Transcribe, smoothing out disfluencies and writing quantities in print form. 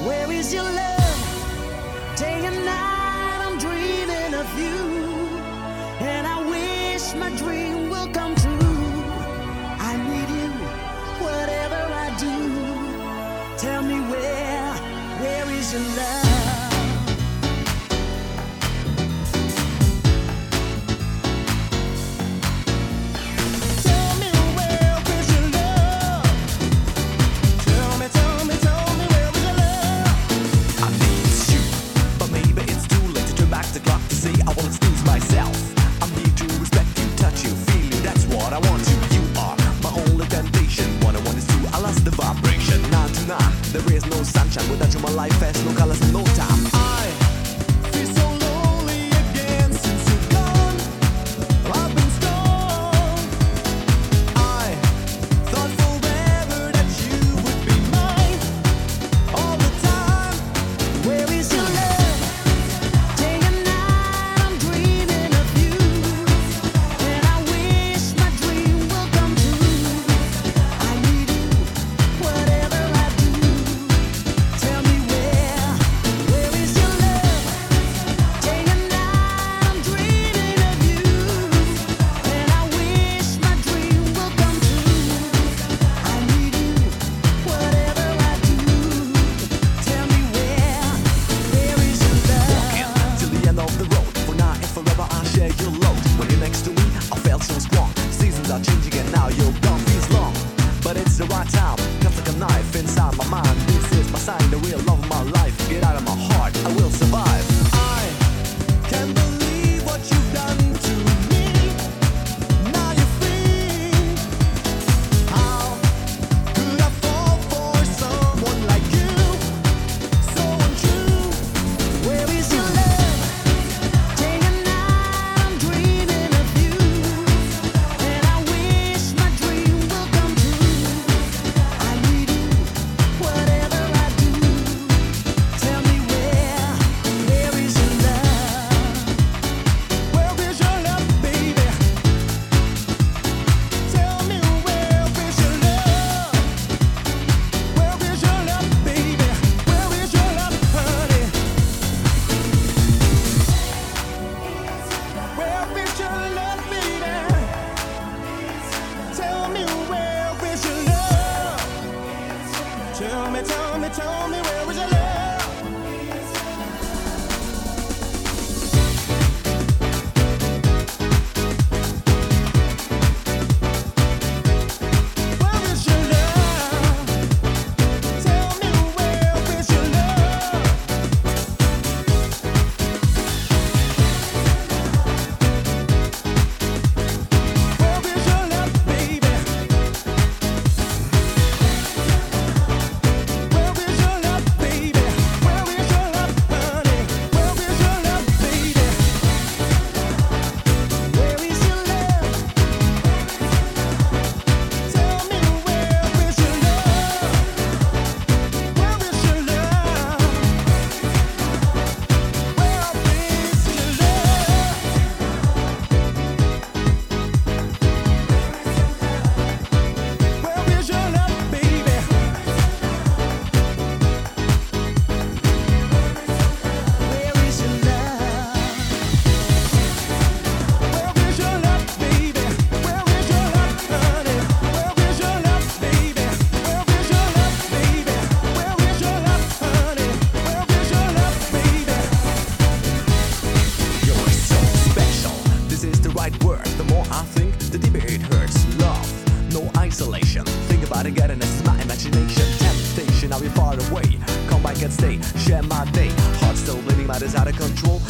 Where is your love? Day and night I'm dreaming of you, and I wish my dream will come true. I need you, whatever I do. Tell me where is your love? There is no sunshine without you. My life has no colors and no time. I feel so lonely again since you're gone. I've been stoned. I thought forever that you would be mine all the time. Where is your love? Day and night I'm dreaming of you, and I wish my dream will come true. I need you, whatever I do. Tell me where is your love? Day and night I'm dreaming of you, and I wish my dream will come true. I need you, whatever I do. Tell me where is your love? Till the end of the road. For now and forever I share your load. When you're next to me, I felt so strong. Seasons are changing and now you're gone. Feels long, but it's the right time. Cuts like a knife inside my mind. This is my sign, the real love of my life. Get out of my heart, I will survive. I can't believe what you've done to me. Now you're free. How could I fall for someone like you? So untrue. Where is your love? Day and night I'm dreaming of you, and I wish my dream will come true. I need you, whatever I do. Tell me where is your love? Where is your love, baby? Tell me where is your love? Where is your love, baby? Where is your love, honey? Where is your love, baby? Tell me where is your love? Tell me where is your love? Where is your love? Tell me where is your love? Where is your love, baby? Where is your love, baby? Where is your love, honey? Where is your love, baby? Where is your love? Tell me where is your love? Where is your love? Where is your love? Where is your love, baby? Where is your love? Where is your love, baby? Where is your love, honey? Where is your love, baby? Where is your love, baby? Where is your love, honey? Where is your love, baby? You're so special. This is the right word. The more I think, the deeper it hurts. Love, no isolation. Think about it, getting it's my imagination. Temptation, I'll be far away. Come back and stay, share my day. Heart still bleeding, matters out of control.